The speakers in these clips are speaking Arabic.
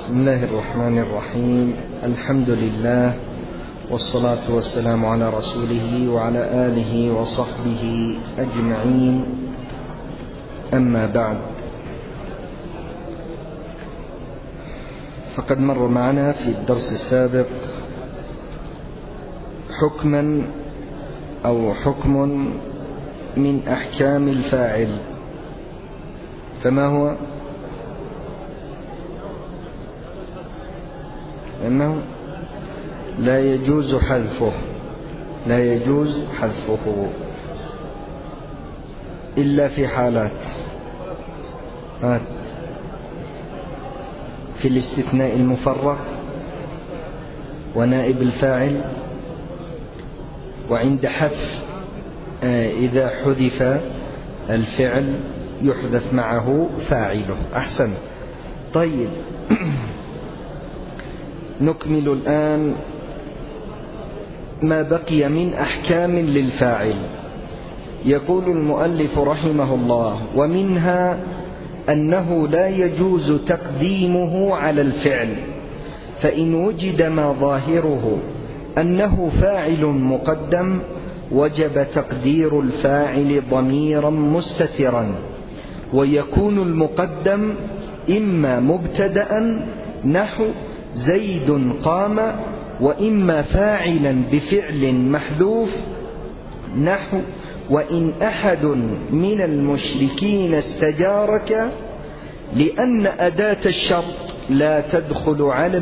بسم الله الرحمن الرحيم. الحمد لله والصلاة والسلام على رسوله وعلى آله وصحبه أجمعين. أما بعد، فقد مر معنا في الدرس السابق حكم من أحكام الفاعل، فما هو؟ أنه لا يجوز حذفه إلا في حالات: في الاستثناء المفرغ، ونائب الفاعل، وعند حذف إذا حذف الفعل يحذف معه فاعله. أحسن. طيب، نكمل الآن ما بقي من أحكام للفاعل. يقول المؤلف رحمه الله: ومنها أنه لا يجوز تقديمه على الفعل، فإن وجد ما ظاهره أنه فاعل مقدم وجب تقدير الفاعل ضميرا مستترا، ويكون المقدم إما مبتدأ نحو زيد قام، وإما فاعلا بفعل محذوف نحو وإن أحد من المشركين استجارك، لأن أداة الشرط لا تدخل على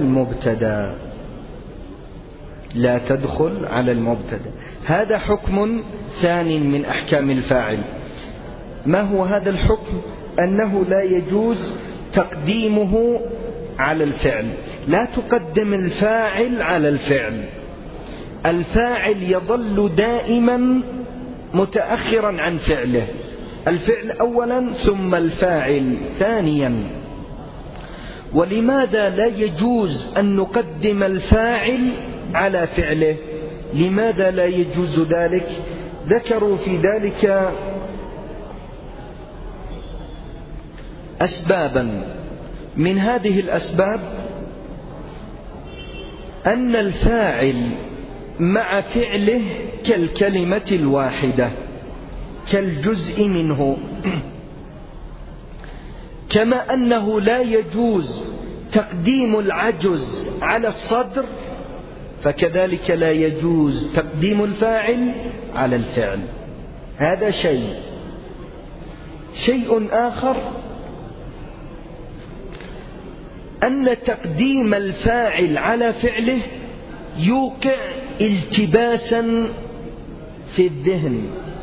المبتدأ. هذا حكم ثان من أحكام الفاعل. ما هو هذا الحكم؟ أنه لا يجوز تقديمه على الفعل. لا تقدم الفاعل على الفعل. الفاعل يظل دائما متأخرا عن فعله، الفعل أولا ثم الفاعل ثانيا. ولماذا لا يجوز أن نقدم الفاعل على فعله؟ لماذا لا يجوز ذلك؟ ذكروا في ذلك أسبابا. من هذه الأسباب أن الفاعل مع فعله كالكلمة الواحدة، كالجزء منه، كما أنه لا يجوز تقديم العجز على الصدر، فكذلك لا يجوز تقديم الفاعل على الفعل. هذا شيء آخر، أن تقديم الفاعل على فعله يوقع التباسا في الذهن،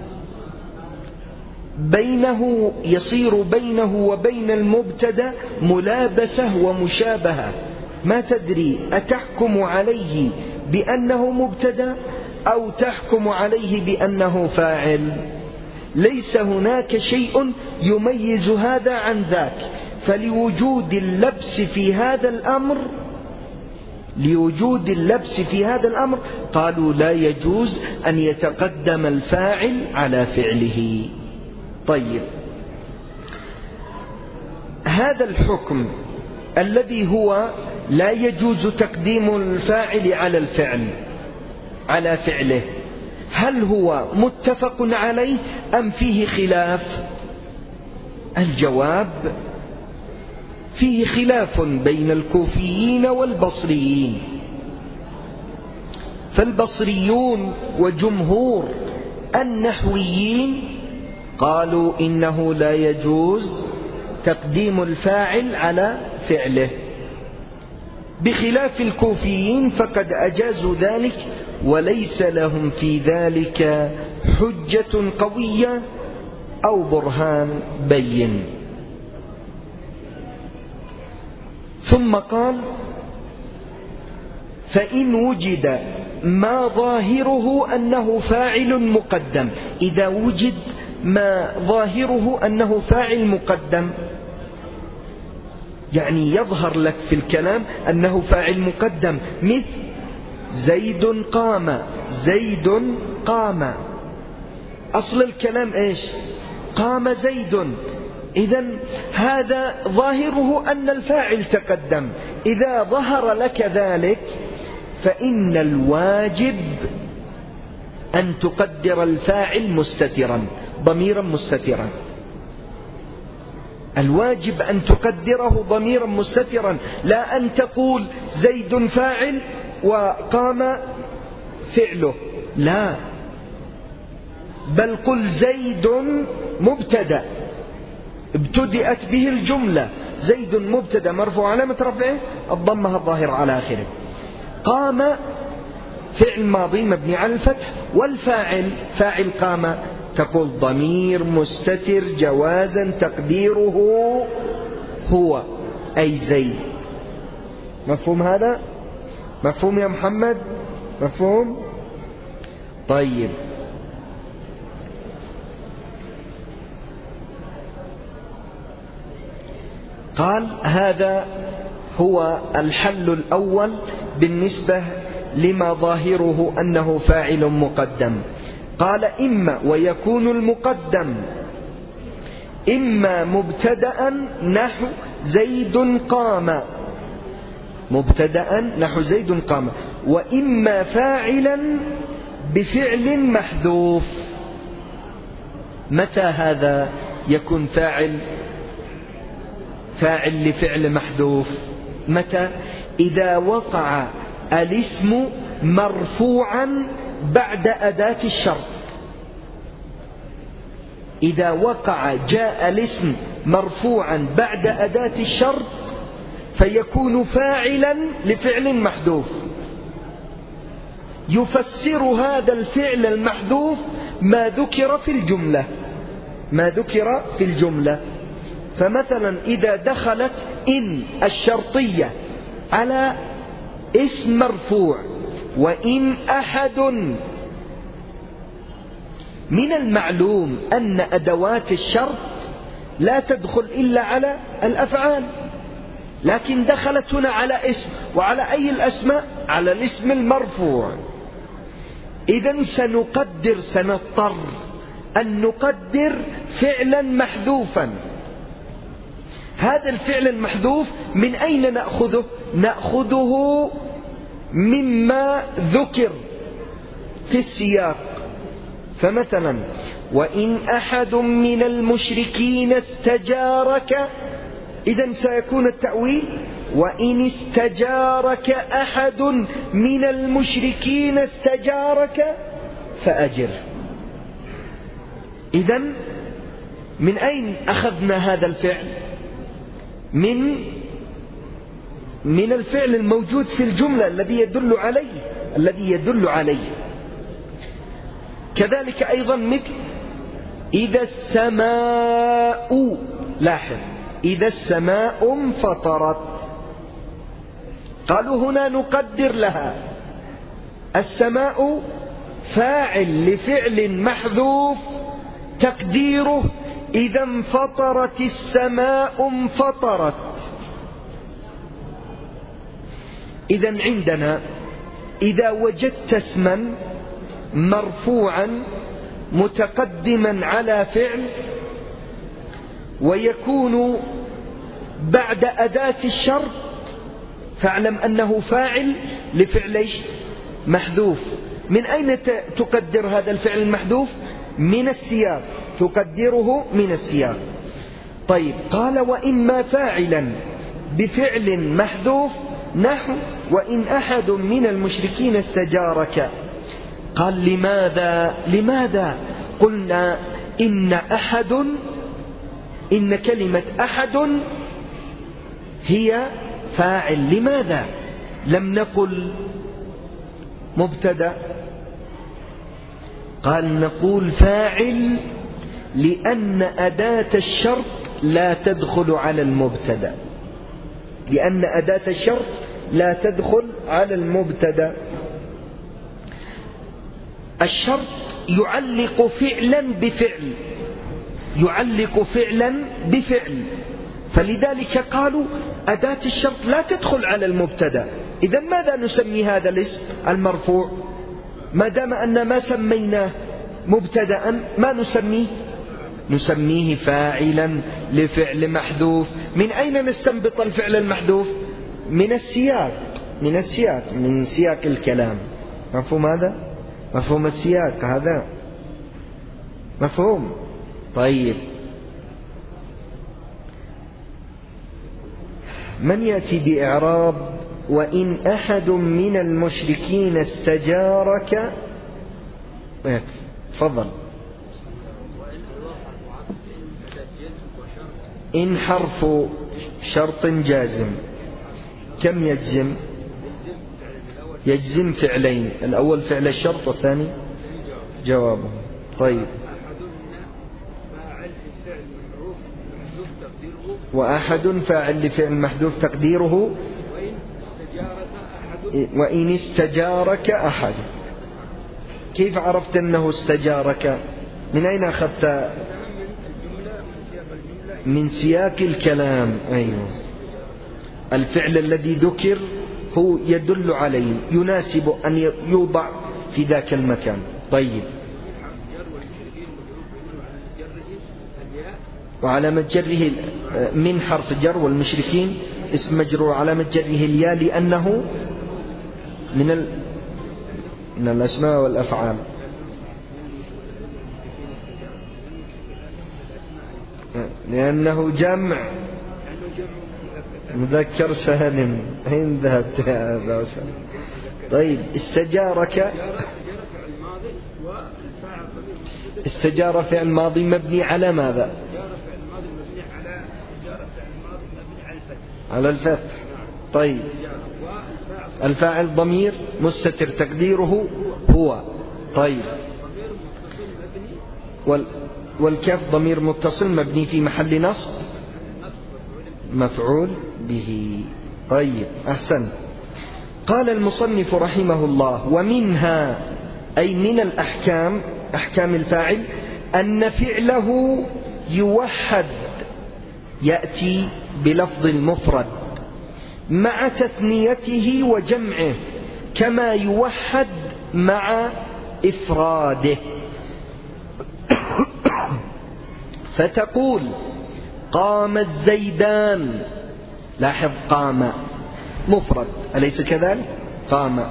يصير بينه وبين المبتدأ ملابسة ومشابهة. ما تدري أتحكم عليه بأنه مبتدأ أو تحكم عليه بأنه فاعل؟ ليس هناك شيء يميز هذا عن ذاك. فلوجود اللبس في هذا الأمر قالوا لا يجوز أن يتقدم الفاعل على فعله. طيب، هذا الحكم الذي هو لا يجوز تقديم الفاعل على فعله، هل هو متفق عليه أم فيه خلاف؟ الجواب: فيه خلاف بين الكوفيين والبصريين. فالبصريون وجمهور النحويين قالوا إنه لا يجوز تقديم الفاعل على فعله، بخلاف الكوفيين فقد أجازوا ذلك وليس لهم في ذلك حجة قوية أو برهان بين. ثم قال: فإن وجد ما ظاهره أنه فاعل مقدم. إذا وجد ما ظاهره أنه فاعل مقدم، يعني يظهر لك في الكلام أنه فاعل مقدم، مثل زيد قام. أصل الكلام إيش؟ قام زيد. إذن هذا ظاهره أن الفاعل تقدم. إذا ظهر لك ذلك فإن الواجب أن تقدر الفاعل مستترا، ضميرا مستترا. الواجب أن تقدره ضميرا مستترا، لا أن تقول زيد فاعل وقام فعله، لا، بل قل زيد مبتدأ ابتدأت به الجملة، زيد مبتدأ مرفوع علامة رفعه الضمة الظاهرة على آخره، قام فعل ماضي مبني على الفتح، والفاعل فاعل قام تقول ضمير مستتر جوازا تقديره هو أي زيد. مفهوم هذا؟ مفهوم يا محمد؟ مفهوم؟ طيب، قال هذا هو الحل الأول بالنسبة لما ظاهره أنه فاعل مقدم. قال إما ويكون المقدم إما مبتدأ نحو زيد قام، مبتدأ نحو زيد قام، وإما فاعلا بفعل محذوف. متى هذا يكون فاعل لفعل محذوف؟ متى؟ إذا وقع الاسم مرفوعا بعد أداة الشرط. إذا وقع جاء الاسم مرفوعا بعد أداة الشرط فيكون فاعلا لفعل محذوف. يفسر هذا الفعل المحذوف ما ذكر في الجملة. فمثلا إذا دخلت إن الشرطية على اسم مرفوع، وإن أحد، من المعلوم أن أدوات الشرط لا تدخل إلا على الأفعال، لكن دخلت هنا على اسم، وعلى أي الأسماء؟ على الاسم المرفوع. إذن سنضطر أن نقدر فعلا محذوفا. هذا الفعل المحذوف من أين نأخذه؟ نأخذه مما ذكر في السياق. فمثلا وإن أحد من المشركين استجارك، إذن سيكون التأويل وإن استجارك أحد من المشركين استجارك فأجر. إذن من أين أخذنا هذا الفعل؟ من الفعل الموجود في الجملة الذي يدل عليه. كذلك أيضا مثل إذا السماء، لاحظ إذا السماء انفطرت، قالوا هنا نقدر لها السماء فاعل لفعل محذوف تقديره إذا انفطرت السماء انفطرت. إذن عندنا إذا وجدت اسما مرفوعا متقدما على فعل ويكون بعد أداة الشرط، فاعلم أنه فاعل لفعل محذوف. من أين تقدر هذا الفعل المحذوف؟ من السياق، تقدره من السياق. طيب، قال وإما فاعلا بفعل محذوف نحو وإن أحد من المشركين استجارك. قال لماذا قلنا إن كلمة أحد هي فاعل؟ لماذا لم نقل مبتدأ؟ قال نقول فاعل لأن أداة الشرط لا تدخل على المبتدأ، لأن أداة الشرط لا تدخل على المبتدأ. الشرط يعلق فعلا بفعل، فلذلك قالوا أداة الشرط لا تدخل على المبتدأ. إذن ماذا نسمي هذا الاسم المرفوع؟ ما دام أن ما سميناه مبتدأ ما نسميه فاعلا لفعل محذوف. من أين نستنبط الفعل المحذوف؟ من السياق من سياق الكلام. مفهوم هذا؟ مفهوم السياق هذا؟ مفهوم؟ طيب، من يأتي بإعراب وإن أحد من المشركين استجارك؟ تفضل. إن حرف شرط جازم، كم يجزم؟ يجزم فعلين، الأول فعل الشرط والثاني جوابه. طيب، وأحد فاعل لفعل محذوف تقديره وإن استجارك أحد. كيف عرفت أنه استجارك؟ من أين أخذت؟ من سياق الكلام. أيوه، الفعل الذي ذكر هو يدل عليه، يناسب أن يوضع في ذاك المكان. طيب، وعلامة جره من حرف جر، والمشركين اسم مجرور علامة جره الياء لأنه من الأسماء والأفعال. لأنه جمع مذكر سالم. أين ذهبت يا أبا أسامة؟ طيب، استجارك، استجار فعل ماضي مبني على ماذا؟ على الفتح. طيب، الفاعل ضمير مستتر تقديره هو. طيب، والكاف ضمير متصل مبني في محل نصب مفعول به. طيب، أحسن. قال المصنف رحمه الله: ومنها، أي من الأحكام، أحكام الفاعل، أن فعله يوحد، يأتي بلفظ المفرد مع تثنيته وجمعه، كما يوحد مع إفراده. فتقول: قام الزيدان. لاحظ، قام مفرد أليس كذلك؟ قام.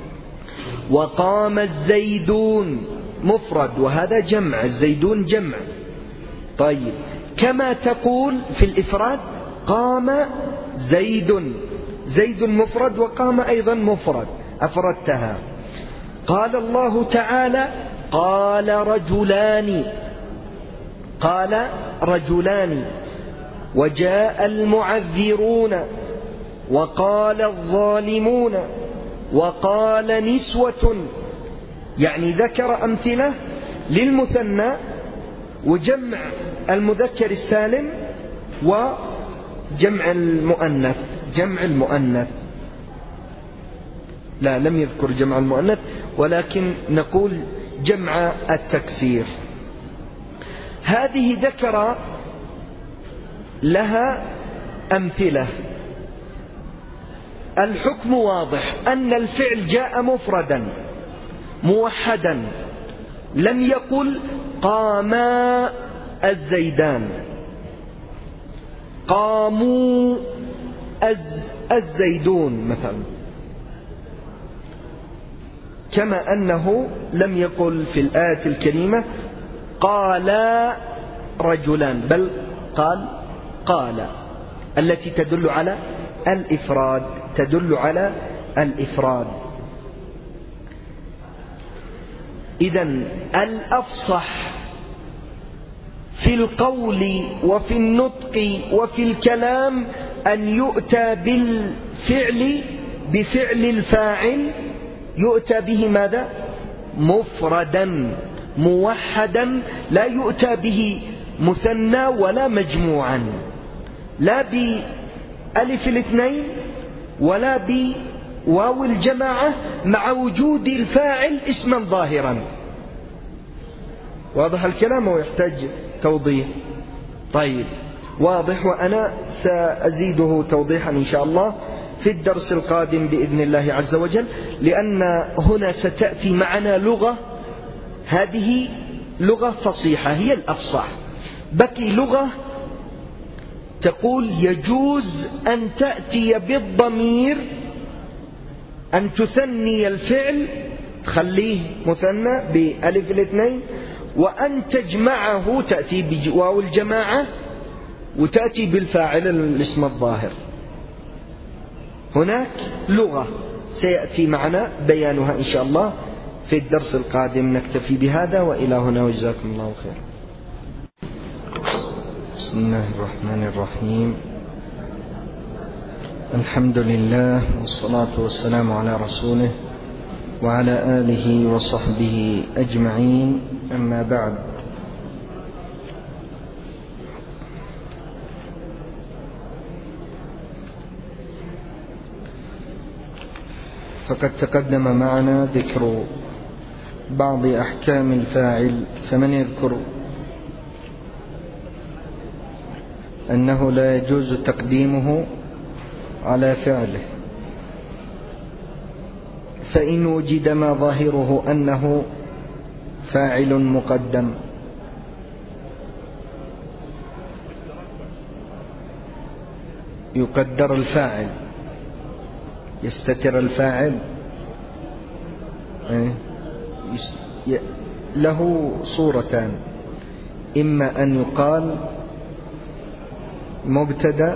وقام الزيدون مفرد، وهذا جمع، الزيدون جمع. طيب، كما تقول في الإفراد: قام زيد، زيد مفرد وقام أيضا مفرد، أفردتها. قال الله تعالى: قال رجلان، قال رجلان. وجاء المعذرون، وقال الظالمون، وقال نسوة. يعني ذكر أمثلة للمثنى وجمع المذكر السالم وجمع المؤنث. جمع المؤنث، لا، لم يذكر جمع المؤنث، ولكن نقول جمع التكسير. هذه ذكر لها أمثلة. الحكم واضح، أن الفعل جاء مفردا موحدا، لم يقل قاما الزيدان، قاموا الزيدون مثلا، كما أنه لم يقل في الآية الكريمة قال رجلان، بل قال التي تدل على الإفراد، تدل على الإفراد. إذن الأفصح في القول وفي النطق وفي الكلام أن يؤتى بالفعل بفعل الفاعل، يؤتى به ماذا؟ مفردا موحدا، لا يؤتى به مثنى ولا مجموعا، لا بألف الاثنين ولا بواو الجماعة، مع وجود الفاعل اسما ظاهرا. واضح الكلام ويحتاج توضيح؟ طيب، واضح، وأنا سأزيده توضيحا إن شاء الله في الدرس القادم بإذن الله عز وجل، لأن هنا ستأتي معنا لغة، هذه لغة فصيحة هي الأفصح، بقي لغة تقول يجوز أن تأتي بالضمير، أن تثني الفعل تخليه مثنى بألف الاثنين، وأن تجمعه تأتي بواو الجماعة وتأتي بالفاعل الاسم الظاهر. هناك لغة سيأتي معنا بيانها إن شاء الله في الدرس القادم. نكتفي بهذا وإلى هنا وجزاكم الله خير. بسم الله الرحمن الرحيم. الحمد لله والصلاة والسلام على رسوله وعلى آله وصحبه أجمعين، أما بعد. فقد تقدم معنا ذكر بعض أحكام الفاعل، فمن يذكر أنه لا يجوز تقديمه على فعله، فإن وجد ما ظاهره أنه فاعل مقدم يقدر الفاعل، يستتر الفاعل، له صورتان: إما أن يقال مبتدأ،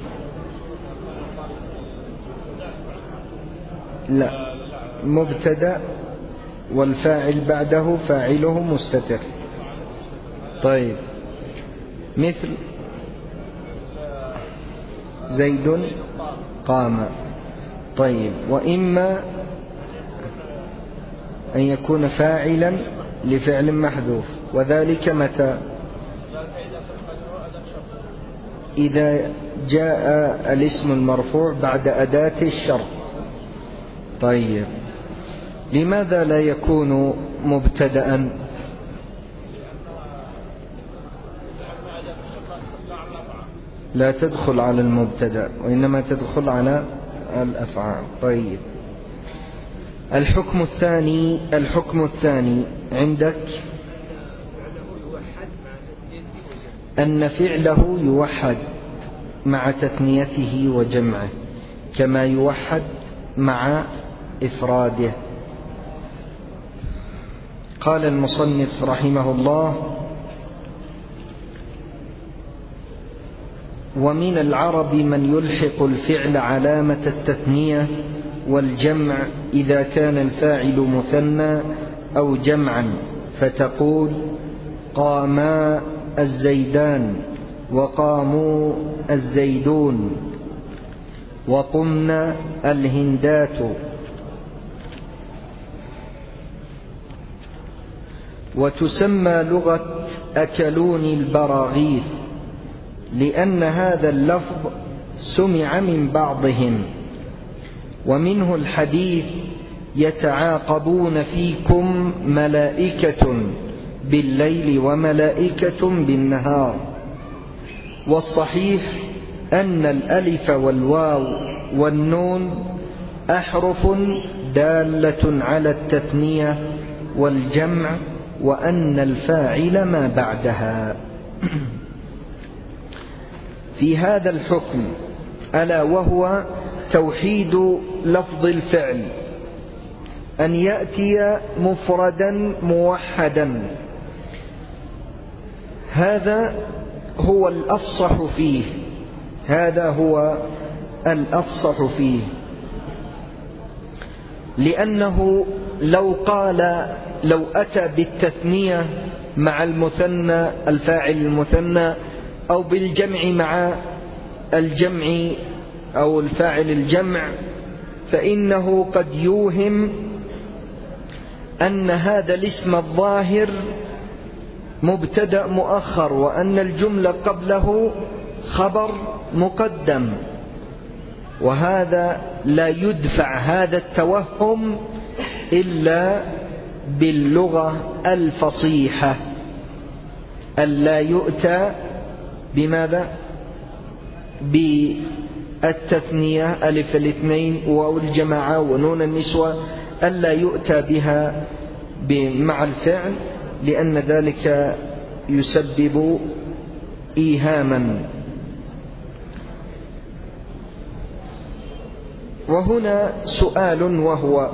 لا، مبتدأ والفاعل بعده فاعله مستتر. طيب، مثل زيد قام. طيب، وإما أن يكون فاعلا لفعل محذوف، وذلك متى؟ إذا جاء الاسم المرفوع بعد أداة الشرط. طيب، لماذا لا يكون مبتدأ؟ لا تدخل على المبتدأ، وإنما تدخل على الأفعال. طيب، الحكم الثاني عندك أن فعله يوحد مع تثنيته وجمعه كما يوحد مع إفراده. قال المصنف رحمه الله: ومن العرب من يلحق الفعل علامة التثنية والجمع إذا كان الفاعل مثنى أو جمعا، فتقول: قاما الزيدان، وقاموا الزيدون، وقمنا الهندات. وتسمى لغة أكلوني البراغيث، لأن هذا اللفظ سمع من بعضهم. ومنه الحديث: يتعاقبون فيكم ملائكة بالليل وملائكة بالنهار. والصحيح أن الألف والواو والنون أحرف دالة على التثنية والجمع، وأن الفاعل ما بعدها. في هذا الحكم، ألا وهو توحيد لفظ الفعل، أن يأتي مفردا موحدا، هذا هو الأفصح فيه، هذا هو الأفصح فيه. لأنه لو أتى بالتثنية مع المثنى، الفاعل المثنى، أو بالجمع مع الجمع أو الفاعل الجمع، فإنه قد يوهم أن هذا الاسم الظاهر مبتدأ مؤخر، وأن الجملة قبله خبر مقدم، وهذا لا يدفع هذا التوهم إلا باللغة الفصيحة، ألا يؤتى بماذا؟ بالتثنية ألف الاثنين واو الجماعة ونون النسوة، ألا يؤتى بها مع الفعل، لأن ذلك يسبب إيهاما. وهنا سؤال، وهو: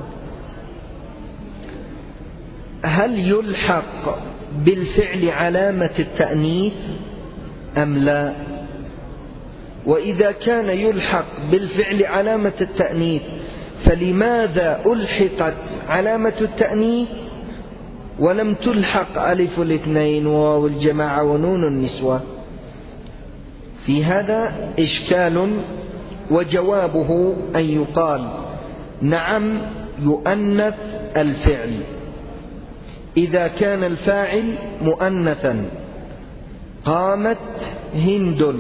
هل يلحق بالفعل علامة التأنيث أم لا؟ وإذا كان يلحق بالفعل علامة التأنيث فلماذا ألحقت علامة التأنيث ولم تلحق ألف الاثنين وواو الجماعة ونون النسوة؟ في هذا إشكال، وجوابه أن يقال: نعم، يؤنث الفعل إذا كان الفاعل مؤنثا. قامت هند،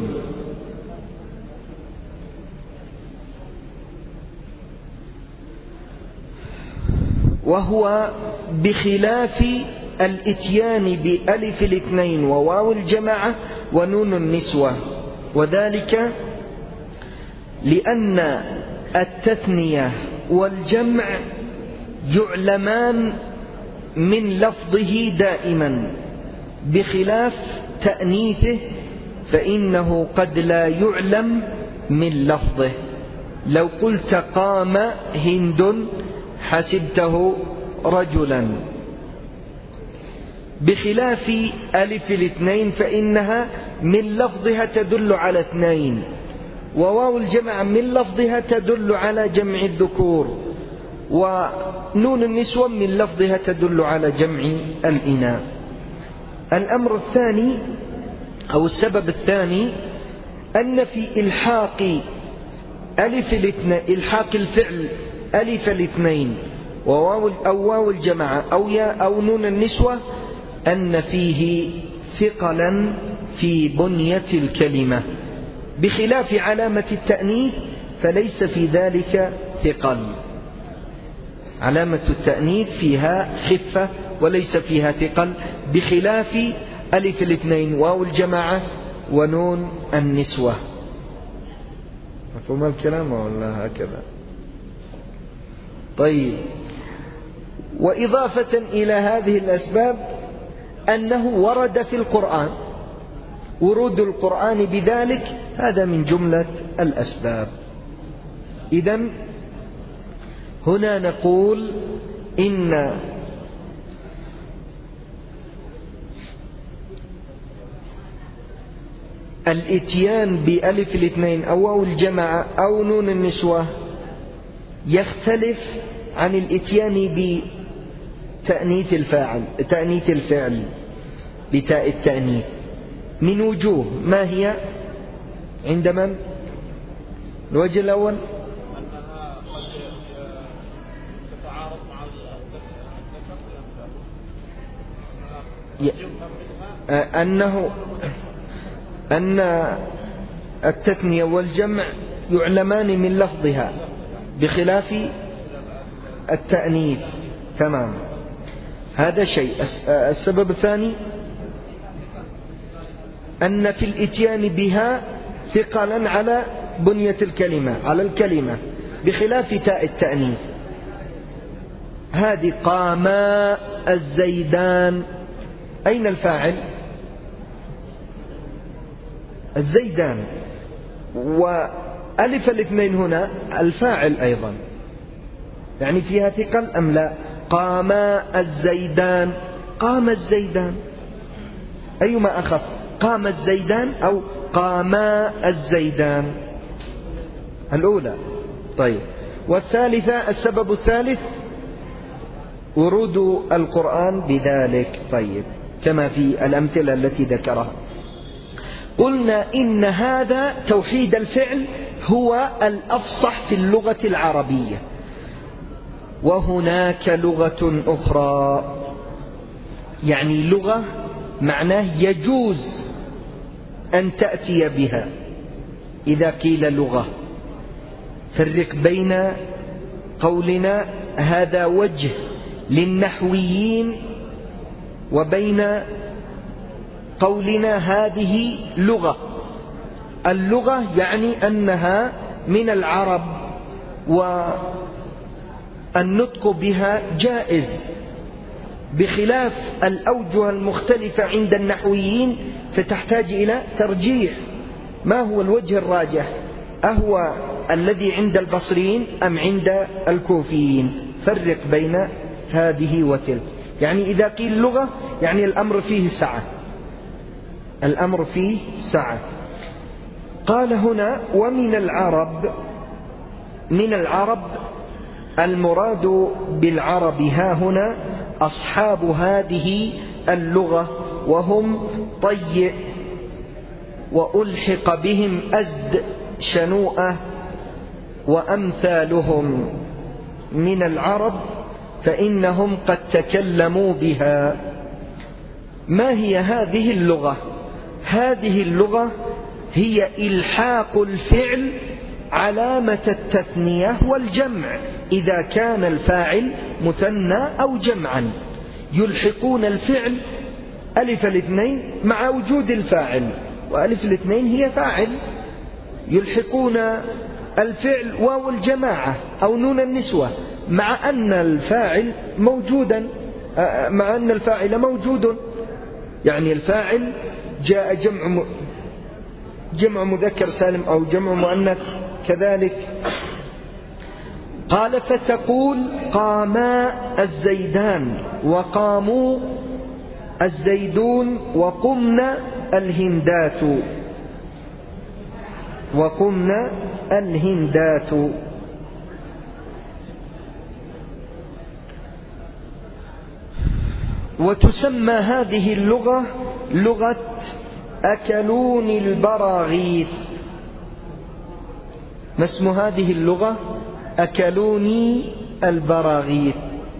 وهو بخلاف الإتيان بألف الاثنين وواو الجماعة ونون النسوة، وذلك لأن التثنية والجمع يعلمان من لفظه دائما، بخلاف تأنيثه فإنه قد لا يعلم من لفظه. لو قلت قام هند حسبته رجلا، بخلاف ألف الاثنين فإنها من لفظها تدل على اثنين، وواو الجمع من لفظها تدل على جمع الذكور، ونون النسوة من لفظها تدل على جمع الإناث. الأمر الثاني أو السبب الثاني أن في إلحاق إلحاق الفعل ألف الاثنين أو واو الجماعة أو نون النسوة أن فيه ثقلا في بنية الكلمة، بخلاف علامة التأنيث فليس في ذلك ثقل. علامة التأنيث فيها خفة وليس فيها ثقل، بخلاف ألف الاثنين واو الجماعة ونون النسوة. مفهوم الكلام ولا هكذا؟ طيب، وإضافة إلى هذه الأسباب أنه ورد في القرآن، ورود القرآن بذلك هذا من جملة الأسباب. إذن هنا نقول إن الإتيان بألف الاثنين أو واو الجماعة أو نون النسوة يختلف عن الإتيان بتأنيث الفعل بتاء التأنيث من وجوه. ما هي؟ عند من؟ الوجه الأول أنها قد تتعارض مع أن التثنية والجمع يعلمان من لفظها بخلاف التأنيث. تمام، هذا شيء. السبب الثاني أن في الإتيان بها ثقلا على بنية الكلمة، على الكلمة، بخلاف تاء التأنيث. هذه قاما الزيدان، أين الفاعل؟ الزيدان، وألف الاثنين هنا الفاعل أيضا، يعني فيها ثقل أم لا؟ قاما الزيدان، قام الزيدان، أيما أخف؟ قام الزيدان أو قاما الزيدان؟ الأولى. طيب، والثالثة، السبب الثالث ورود القرآن بذلك. طيب، كما في الأمثلة التي ذكرها. قلنا إن هذا توحيد الفعل هو الأفصح في اللغة العربية، وهناك لغة أخرى، يعني لغة معناه يجوز أن تأتي بها. إذا قيل لغة، فرق بين قولنا هذا وجه للنحويين وبين قولنا هذه لغة. اللغة يعني أنها من العرب والنطق بها جائز، بخلاف الأوجه المختلفة عند النحويين فتحتاج إلى ترجيح. ما هو الوجه الراجح؟ أهو الذي عند البصريين أم عند الكوفيين؟ فرق بين هذه وتلك. يعني إذا قيل لغة يعني الأمر فيه سعة، الأمر فيه سعة. قال هنا ومن العرب، من العرب المراد بالعرب ها هنا أصحاب هذه اللغة، وهم طيء وألحق بهم أزد شنوءة وأمثالهم من العرب، فإنهم قد تكلموا بها. ما هي هذه اللغة؟ هذه اللغة هي إلحاق الفعل علامة التثنية والجمع إذا كان الفاعل مثنى أو جمعا، يلحقون الفعل ألف الاثنين مع وجود الفاعل، وألف الاثنين هي فاعل، يلحقون الفعل واو الجماعة أو نون النسوة مع أن الفاعل موجودا، مع أن الفاعل موجود، يعني الفاعل جاء جمع مذكر سالم أو جمع مؤنث كذلك. قال فتقول قاما الزيدان وقاموا الزيدون وقمنا الهندات، وقمنا الهندات. وتسمى هذه اللغة لغة أكلوني البراغيث. ما اسم هذه اللغة؟ أكلوني البراغيث.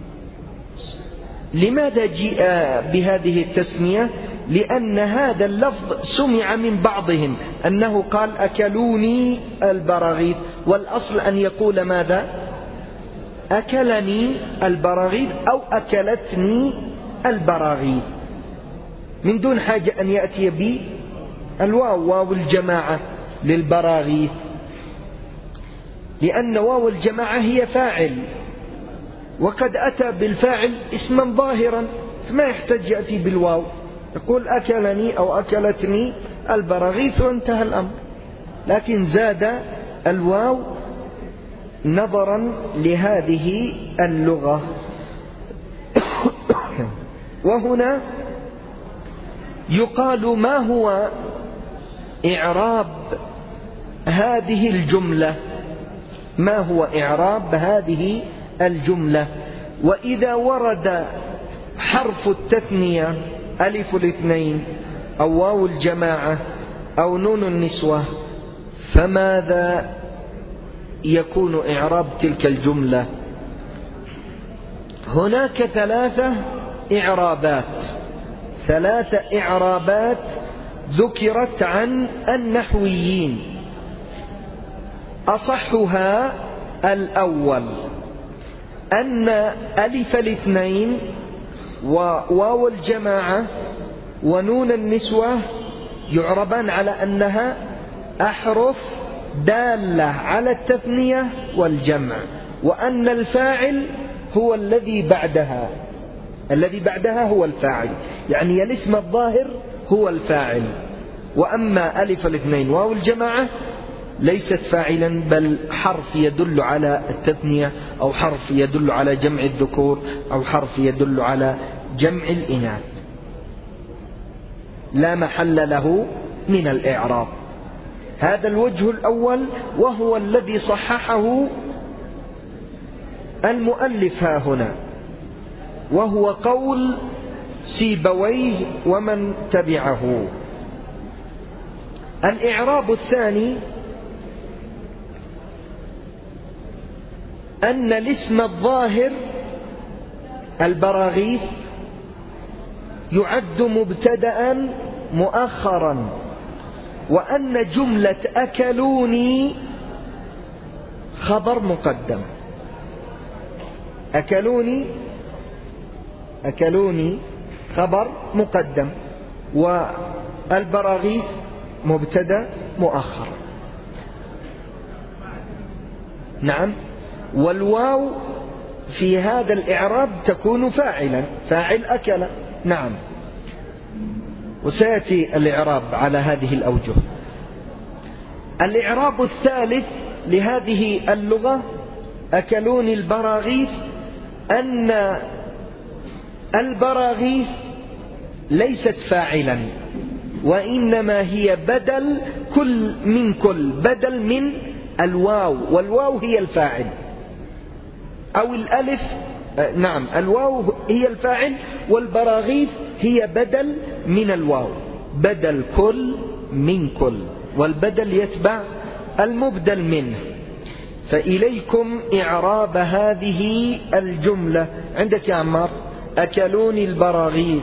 لماذا جيء بهذه التسمية؟ لأن هذا اللفظ سمع من بعضهم أنه قال أكلوني البراغيث، والأصل أن يقول ماذا؟ أكلني البراغيث أو أكلتني البراغيث، من دون حاجة أن يأتي بالواو، واو الجماعة للبراغيث، لأن واو الجماعة هي فاعل، وقد أتى بالفاعل اسما ظاهرا فما يحتاج يأتي بالواو، يقول أكلني أو أكلتني البراغيث وانتهى الأمر، لكن زاد الواو نظرا لهذه اللغة. وهنا يقال ما هو إعراب هذه الجملة؟ ما هو إعراب هذه الجملة؟ وإذا ورد حرف التثنية ألف الاثنين أو واو الجماعة أو نون النسوة، فماذا يكون إعراب تلك الجملة؟ هناك ثلاث إعرابات ذكرت عن النحويين. أصحها الأول أن ألف الاثنين وواو الجماعة ونون النسوة يعربان على أنها أحرف دالة على التثنية والجمع، وأن الفاعل هو الذي بعدها هو الفاعل، يعني الاسم الظاهر هو الفاعل، وأما ألف الاثنين واو الجماعة ليست فاعلا، بل حرف يدل على التثنية أو حرف يدل على جمع الذكور أو حرف يدل على جمع الإناث، لا محل له من الإعراب. هذا الوجه الأول، وهو الذي صححه المؤلف ها هنا، وهو قول سيبويه ومن تبعه. الإعراب الثاني أن الاسم الظاهر البراغيث يعد مبتدأ مؤخرا، وأن جملة أكلوني خبر مقدم. أكلوني خبر مقدم، والبراغيث مبتدأ مؤخر. نعم. والواو في هذا الإعراب تكون فاعلا، فاعل أكل. نعم. وسيأتي الإعراب على هذه الأوجه. الإعراب الثالث لهذه اللغة أكلوني البراغيث أن البراغيث ليست فاعلا، وإنما هي بدل بدل من الواو، والواو هي الفاعل، أو الألف، نعم الواو هي الفاعل والبراغيث هي بدل من الواو، بدل كل من كل، والبدل يتبع المبدل منه. فإليكم إعراب هذه الجملة. عندك يا عمار أكلوني البراغيث.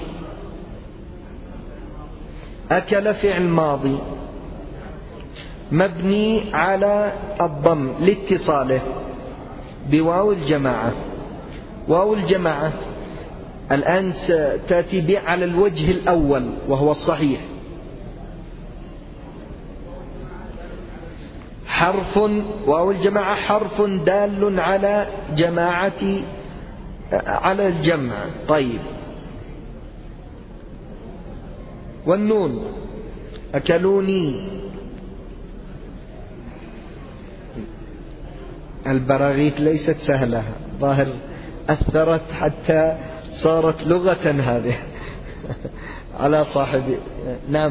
أكل فعل ماضي مبني على الضم لاتصاله بواو الجماعة. واو الجماعة الآن ستأتي على الوجه الأول وهو الصحيح. حرف واو الجماعة حرف دال على جماعة، على الجمع. طيب، والنون أكلوني. البراغيث ليست سهلة، ظاهر أثرت حتى صارت لغة هذه على صاحبي. نعم،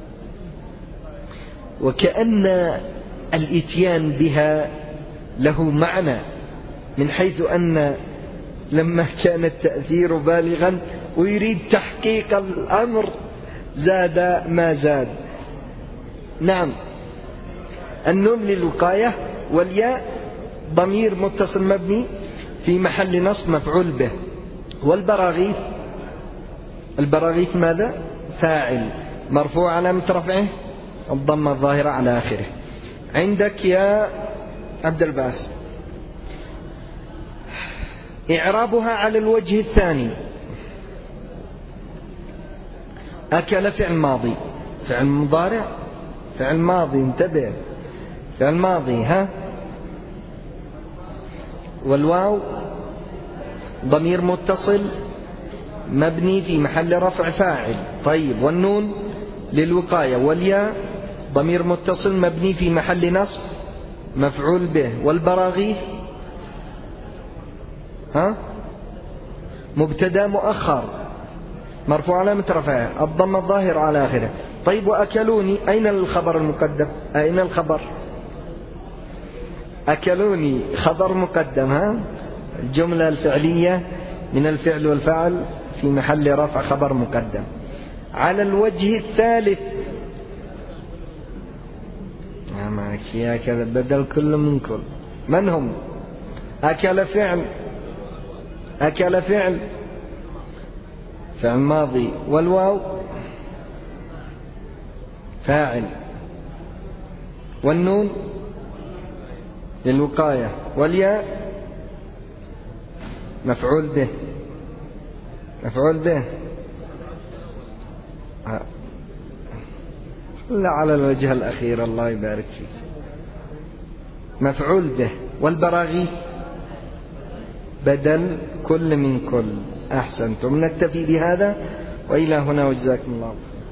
وكأن الإتيان بها له معنى، من حيث أن لما كان التأثير بالغا ويريد تحقيق الأمر زاد ما زاد. نعم، النون للوقاية، والياء ضمير متصل مبني في محل نصب مفعول به. والبراغيث، البراغيث ماذا؟ فاعل مرفوع علامة رفعه الضمة الظاهرة على آخره. عندك يا عبد الباسط إعرابها على الوجه الثاني. أكل فعل ماضي، فعل مضارع، فعل ماضي، انتبه، فعل ماضي، ها، والواو ضمير متصل مبني في محل رفع فاعل. طيب، والنون للوقاية، والياء ضمير متصل مبني في محل نصب مفعول به. والبراغيث مبتدا مؤخر مرفوع علامة رفعه الضم الظاهر على آخره. طيب، وأكلوني أين الخبر المقدم؟ أين الخبر؟ أكلوني خبر مقدم، الجملة الفعلية من الفعل والفعل في محل رفع خبر مقدم. على الوجه الثالث معك يا كذا بدل كل من كل. من هم؟ أكل فعل، أكل فعل ماضي، والواو فاعل، والنون للوقاية، والياء مفعول به، مفعول به. لا، على الوجه الأخير الله يبارك فيك، مفعول به. والبراغيث بدل كل من كل. أحسنتم، نكتفي بهذا وإلى هنا وجزاكم الله.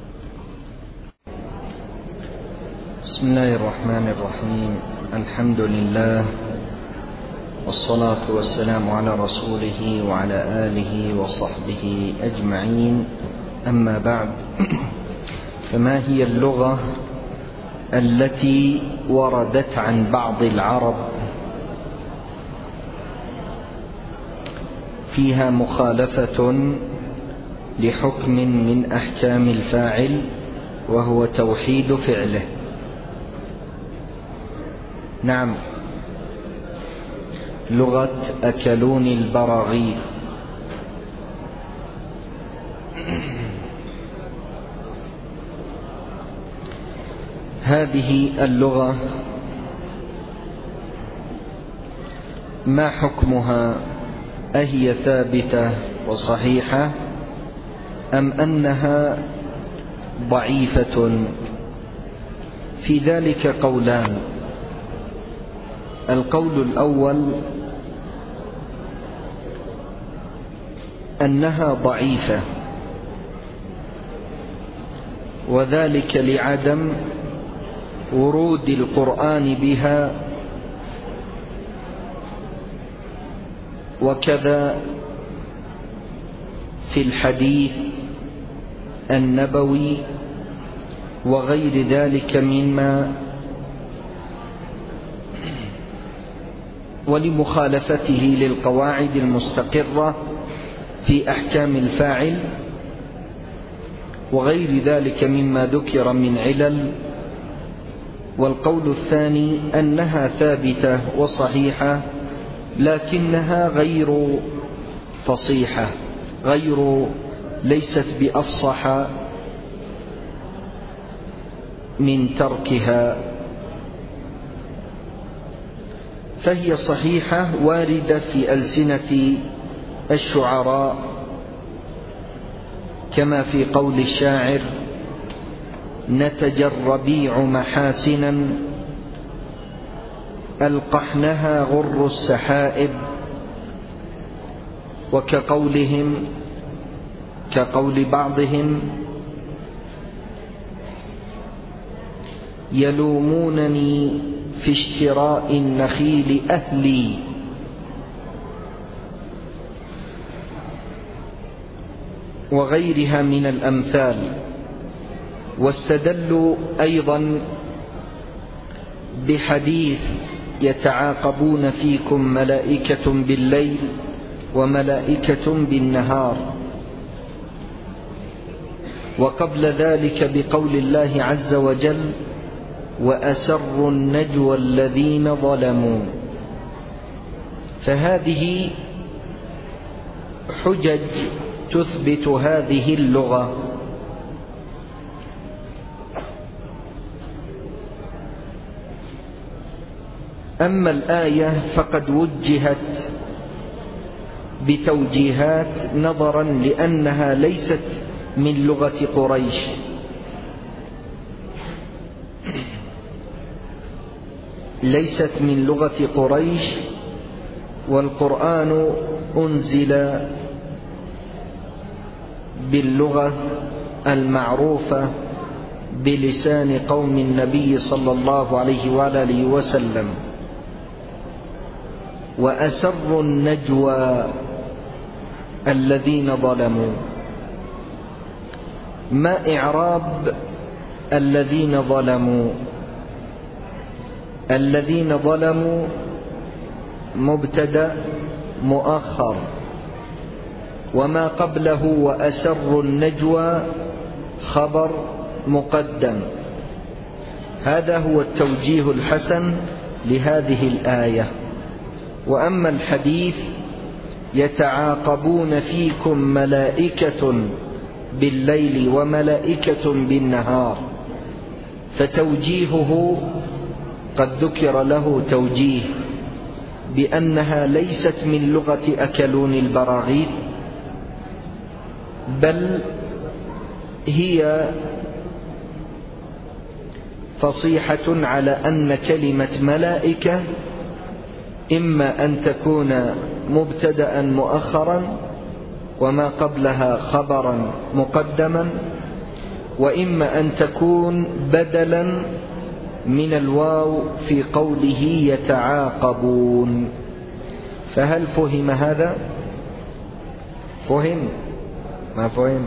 بسم الله الرحمن الرحيم. الحمد لله والصلاة والسلام على رسوله وعلى آله وصحبه أجمعين. أما بعد، فما هي اللغة التي وردت عن بعض العرب فيها مخالفة لحكم من أحكام الفاعل وهو توحيد فعله؟ نعم، لغة أكلوني البراغيث. هذه اللغة ما حكمها؟ أهي ثابتة وصحيحة أم أنها ضعيفة؟ في ذلك قولان. القول الأول أنها ضعيفة، وذلك لعدم ورود القرآن بها وكذا في الحديث النبوي وغير ذلك مما، ولمخالفته للقواعد المستقرة في أحكام الفاعل وغير ذلك مما ذكر من علل. والقول الثاني أنها ثابتة وصحيحة لكنها غير فصيحة، ليست بأفصح من تركها، فهي صحيحة واردة في ألسنة الشعراء كما في قول الشاعر: نتج الربيع محاسنا ألقحنها غر السحائب. كقول بعضهم: يلومونني في اشتراء النخيل أهلي، وغيرها من الأمثال. واستدلوا أيضا بحديث: يتعاقبون فيكم ملائكة بالليل وملائكة بالنهار، وقبل ذلك بقول الله عز وجل: وأسروا النجوى الذين ظلموا. فهذه حجج تثبت هذه اللغة. أما الآية فقد وجهت بتوجيهات نظرا لأنها ليست من لغة قريش، والقرآن أنزل باللغة المعروفة بلسان قوم النبي صلى الله عليه وآله وسلم. وأسروا النجوى الذين ظلموا. ما إعراب الذين ظلموا؟ الذين ظلموا مبتدأ مؤخر، وما قبله وأسروا النجوى خبر مقدم. هذا هو التوجيه الحسن لهذه الآية. وأما الحديث: يتعاقبون فيكم ملائكة بالليل وملائكة بالنهار، فتوجيهه قد ذكر له توجيه بأنها ليست من لغة أكلون البراغيث، بل هي فصيحة على أن كلمة ملائكة إما أن تكون مبتدأ مؤخرا وما قبلها خبرا مقدما، وإما أن تكون بدلا من الواو في قوله يتعاقبون. فهل فهم هذا؟ فهم؟ ما فهم؟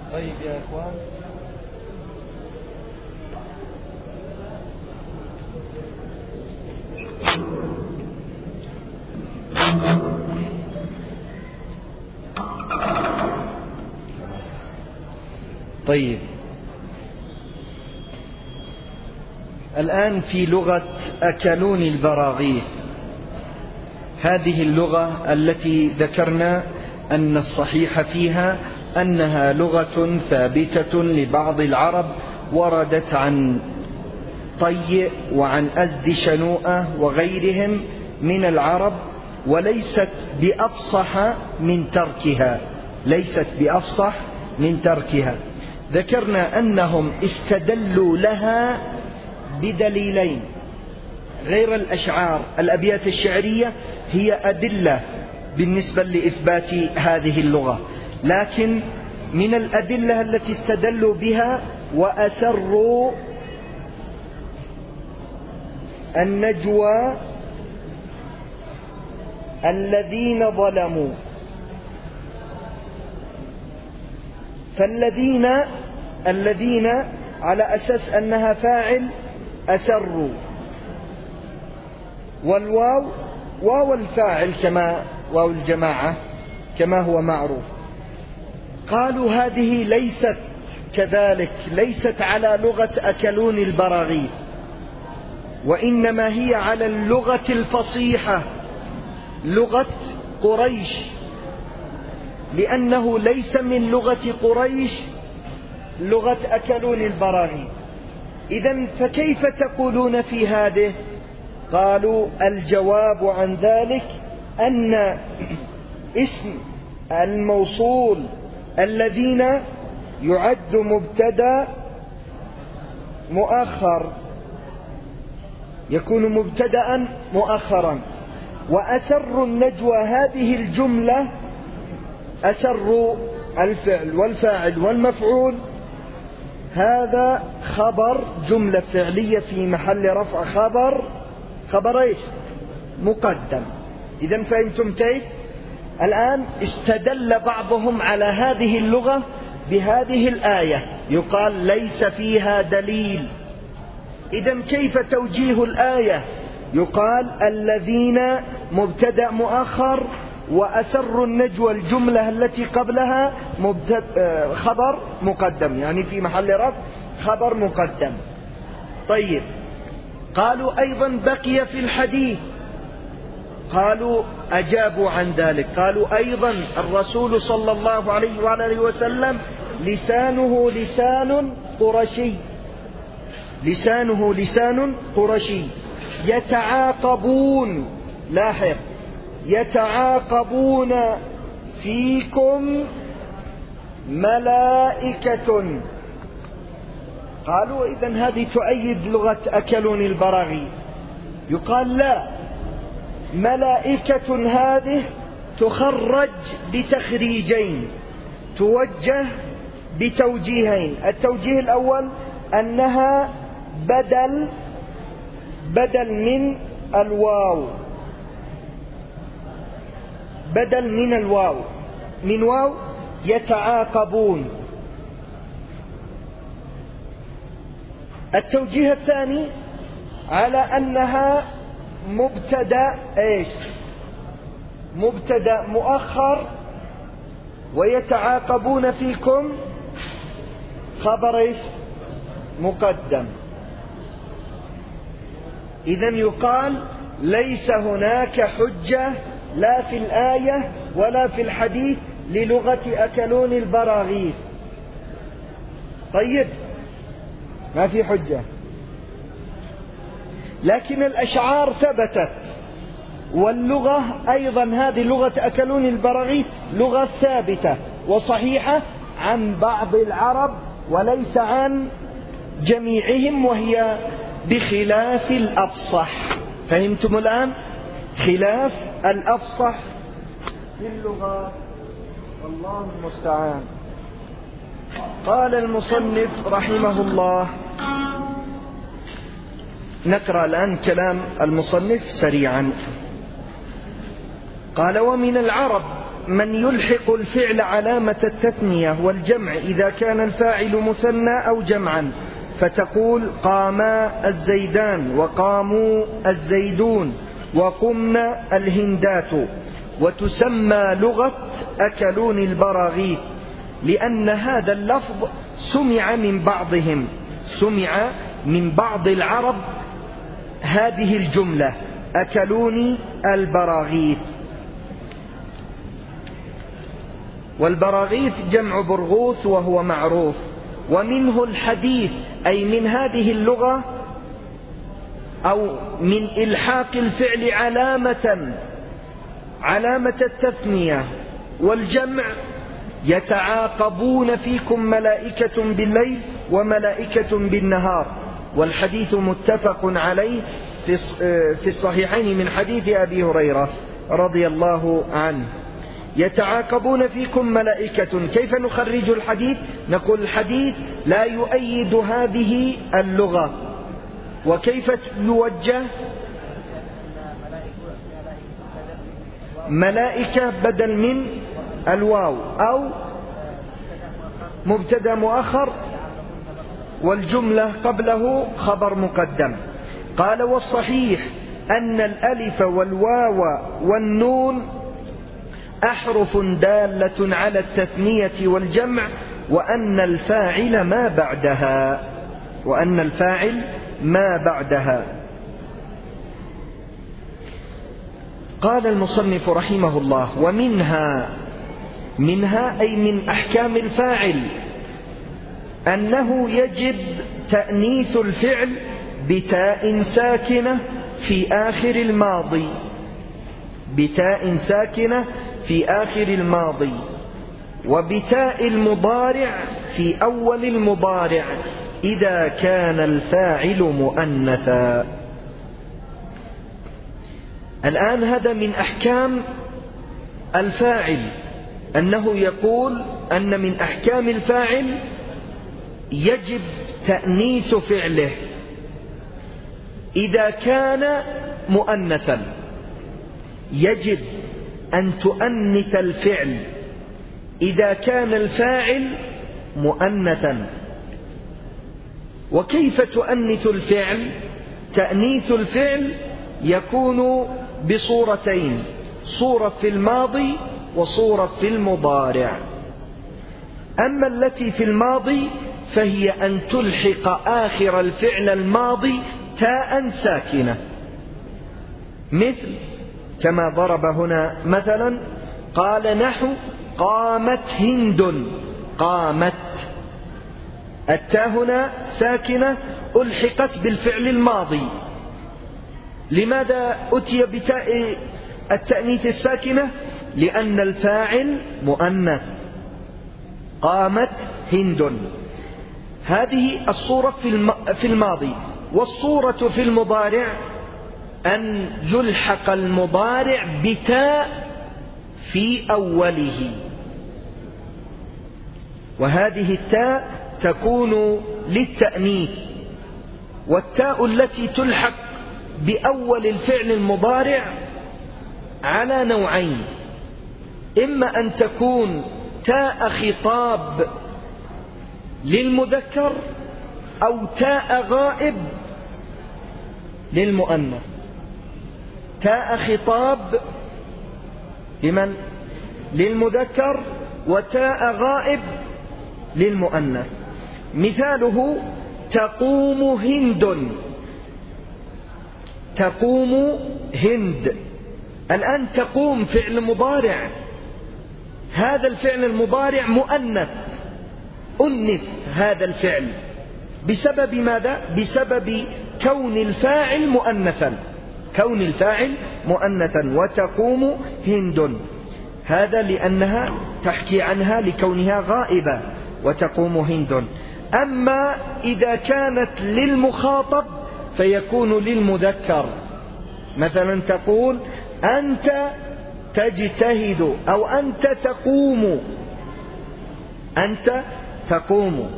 طيب يا إخوان، طيب الآن في لغة أكلون البراغيث، هذه اللغة التي ذكرنا أن الصحيح فيها أنها لغة ثابتة لبعض العرب، وردت عن طي وعن أزد شنوءة وغيرهم من العرب، وليست بأفصح من تركها، ليست بأفصح من تركها. ذكرنا أنهم استدلوا لها بدليلين غير الأشعار. الأبيات الشعرية هي أدلة بالنسبة لإثبات هذه اللغة، لكن من الأدلة التي استدلوا بها: وأسروا النجوى الذين ظلموا. فالذين على أساس أنها فاعل أسروا، والواو واو الفاعل كما واو الجماعة كما هو معروف. قالوا هذه ليست كذلك، ليست على لغة أكلون البراغيث، وإنما هي على اللغة الفصيحة، لغة قريش، لأنه ليس من لغة قريش لغة أكلون البراغيث. إذن فكيف تقولون في هذه؟ قالوا الجواب عن ذلك أن اسم الموصول الذين يعد مبتدأ مؤخر، يكون مبتدأ مؤخرا. وأسروا النجوى هذه الجملة، أسروا الفعل والفاعل والمفعول، هذا خبر، جملة فعلية في محل رفع خبر ايش؟ مقدم. إذن فهمتم كيف؟ الآن استدل بعضهم على هذه اللغة بهذه الآية، يقال ليس فيها دليل. إذن كيف توجيه الآية؟ يقال الذين مبتدأ مؤخر، وأسروا النجوى الجملة التي قبلها خبر مقدم، يعني في محل رفع خبر مقدم. طيب، قالوا أيضا بقي في الحديث، قالوا أجابوا عن ذلك، قالوا أيضا الرسول صلى الله عليه وآله وسلم لسانه لسان قرشي، لسانه لسان قرشي. يتعاقبون، لاحظ، يتعاقبون فيكم ملائكة. قالوا إذن هذه تؤيد لغة أكلون البراغيث. يقال لا، ملائكة هذه تخرج بتخريجين، توجه بتوجيهين. التوجيه الأول أنها بدل من الواو، بدل من الواو، من واو يتعاقبون. التوجيه الثاني على أنها مبتدأ ايش؟ مبتدأ مؤخر، ويتعاقبون فيكم خبر ايش؟ مقدم. إذن يقال ليس هناك حجة لا في الآية ولا في الحديث للغة أكلون البراغيث. طيب، ما في حجة، لكن الأشعار ثبتت، واللغة أيضا هذه لغة أكلون البراغيث لغة ثابتة وصحيحة عن بعض العرب وليس عن جميعهم، وهي بخلاف الأفصح. فهمتم الآن؟ خلاف الأفصح في اللغة، والله المستعان. قال المصنف رحمه الله، نقرأ الآن كلام المصنف سريعا. قال: ومن العرب من يلحق الفعل علامة التثنية والجمع إذا كان الفاعل مثنى أو جمعا، فتقول قاما الزيدان وقاموا الزيدون وقمنا الهندات. وتسمى لغة أكلون البراغيث، لأن هذا اللفظ سمع من بعضهم، سمع من بعض العرب هذه الجملة أكلوني البراغيث. والبراغيث جمع برغوث وهو معروف. ومنه الحديث، أي من هذه اللغة أو من إلحاق الفعل علامة التثنية والجمع: يتعاقبون فيكم ملائكة بالليل وملائكة بالنهار. والحديث متفق عليه في الصحيحين من حديث أبي هريرة رضي الله عنه. يتعاقبون فيكم ملائكة. كيف نخرج الحديث؟ نقول الحديث لا يؤيد هذه اللغة. وكيف يوجه؟ ملائكة بدل من الواو، أو مبتدأ مؤخر والجملة قبله خبر مقدم. قال: والصحيح أن الألف والواو والنون أحرف دالة على التثنية والجمع، وأن الفاعل ما بعدها. قال المصنف رحمه الله: ومنها أي من أحكام الفاعل أنه يجب تأنيث الفعل بتاء ساكنة في آخر الماضي، وبتاء المضارع في أول المضارع إذا كان الفاعل مؤنثا. الآن هذا من أحكام الفاعل، أنه يقول أن من أحكام الفاعل يجب تأنيث فعله إذا كان مؤنثا. يجب أن تؤنث الفعل إذا كان الفاعل مؤنثا. وكيف تؤنث الفعل؟ تأنيث الفعل يكون بصورتين: صورة في الماضي وصورة في المضارع. أما التي في الماضي فهي أن تلحق آخر الفعل الماضي تاء ساكنة، مثل كما ضرب هنا مثلا: قال نحو قامت هند. قامت، التاء هنا ساكنة ألحقت بالفعل الماضي. لماذا أتي بتاء التأنيث الساكنة؟ لأن الفاعل مؤنث. قامت هند. هذه الصورة في الماضي. والصورة في المضارع أن يلحق المضارع بتاء في أوله، وهذه التاء تكون للتأنيث. والتاء التي تلحق بأول الفعل المضارع على نوعين: إما أن تكون تاء خطاب للمذكر، أو تاء غائب للمؤنث. تاء خطاب لمن؟ للمذكر، وتاء غائب للمؤنث. مثاله: تقوم هند. تقوم هند. الآن تقوم فعل مضارع، هذا الفعل المضارع مؤنث، أنث هذا الفعل بسبب ماذا؟ بسبب كون الفاعل مؤنثا. وتقوم هند، هذا لأنها تحكي عنها لكونها غائبة، وتقوم هند. أما إذا كانت للمخاطب فيكون للمذكر. مثلا تقول أنت تجتهد، أو أنت تقوم. أنت تقوم.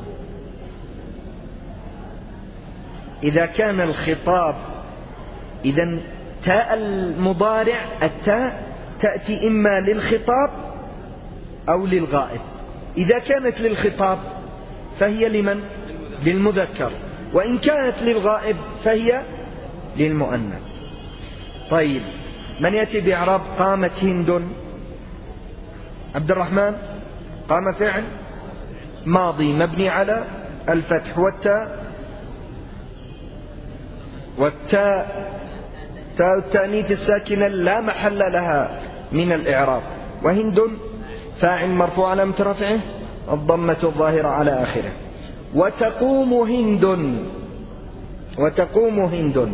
إذا كان الخطاب، إذن تاء المضارع التاء تأتي إما للخطاب أو للغائب. إذا كانت للخطاب فهي لمن؟ للمذكر، وإن كانت للغائب فهي للمؤنث. طيب، من يأتي بإعراب قامت هند؟ عبد الرحمن. قام فعل ماضي مبني على الفتح، والتاء تاء التأنيث الساكنة لا محل لها من الإعراب. وهند فاعل مرفوع علامة رفعه الضمة الظاهرة على آخره. وتقوم هند.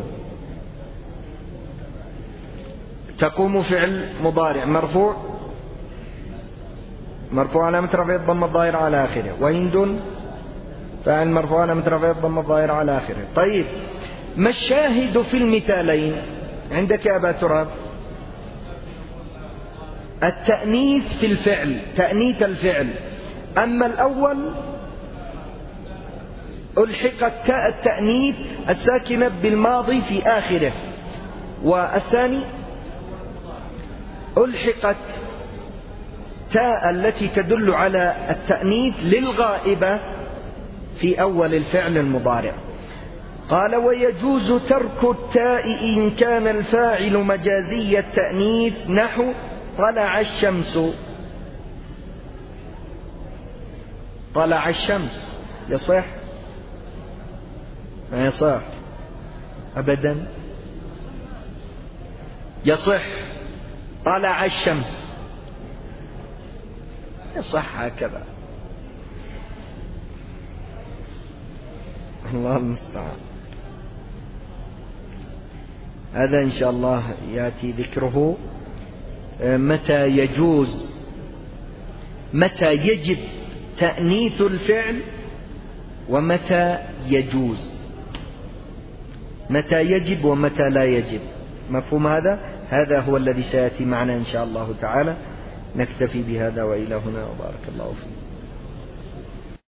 تقوم فعل مضارع مرفوع علامة رفعه الضمة الظاهرة على آخره. وهند فاعل مرفوع علامة رفعه الضمة الظاهرة على آخره. طيب، ما الشاهد في المثالين عندك يا أبا تراب؟ التأنيث في الفعل، تأنيث الفعل. أما الأول ألحقت تاء التأنيث الساكنة بالماضي في آخره، والثاني ألحقت تاء التي تدل على التأنيث للغائبة في أول الفعل المضارع. قال: ويجوز ترك التاء إن كان الفاعل مجازي التأنيث، نحو طلع الشمس. طلع الشمس يصح؟ ما يصح أبدا. يصح طلع الشمس، يصح هكذا. الله المستعان. هذا إن شاء الله يأتي ذكره. متى يجب تأنيث الفعل، ومتى يجوز، متى يجب ومتى لا يجب. مفهوم هذا؟ هذا هو الذي سيأتي معنا إن شاء الله تعالى. نكتفي بهذا وإلى هنا، وبارك الله فيكم.